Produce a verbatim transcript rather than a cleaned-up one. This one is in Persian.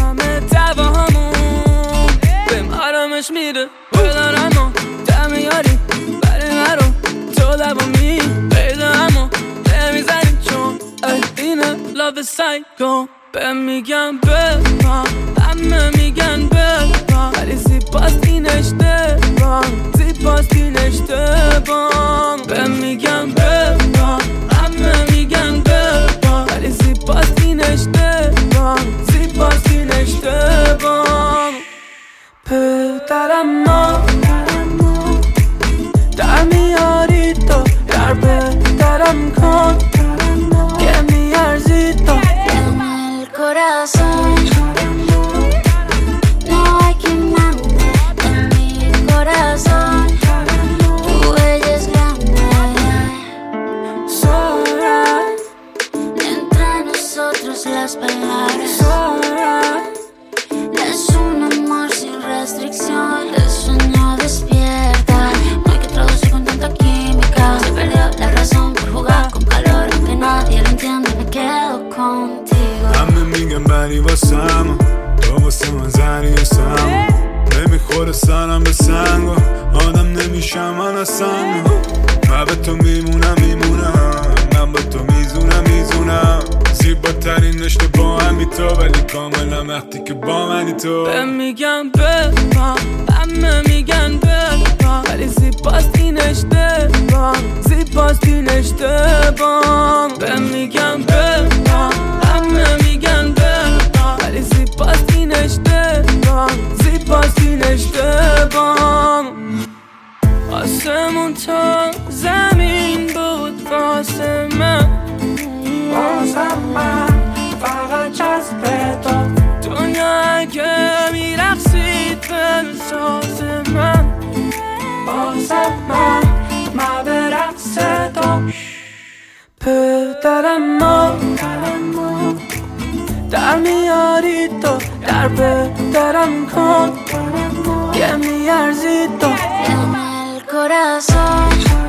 همه دواهامون بهم آرامش میده بدارم و دم یاری برای مرو تو لبامی پیدا همو نمیزنی چون اینه love سایکو بهم میگن ببان همه میگن ببان ولی زیباست این اشتباه زیباست این اشتباه بهم میگن ببان همه میگن ببان ولی زیباست این اشتباه زیباست این اشتباه پدرم ما در میاری تو در پدرم کن که میارزی تو corazón no hay quien mande en mi corazón tu bella es grande sobra entre nosotros las palabras sobra es un amor sin restricción el sueño despierta no hay que traducir con tanta química se perdió la razón por jugar con calor aunque nadie lo entiende me quedo contigo همه میگن بری واسم تو واسه من زنی هستم نمیخوره سرم به سنگ و آدم نمیشم من اصلا من به تو میمونم میمونم من به تو میزونم میزونم زیباترین رشته با همی تو ولی کاملا وقتی که با منی تو بهم میگن ببان همه میگن ببان ولی زیباست این اشتباه زیباست این اشتباه بهم میگن ببان همه میگن ببان ولی زیباست این اشتباه زیباست این اشتباه آسمون تا زمین بود واسه من واسه من فقط جذب تو دنیا اگه میرقصید به ساز من واسه من من به رقص تو پدرم ما در میاری تو در پدرم کن که میارزی تو en el corazón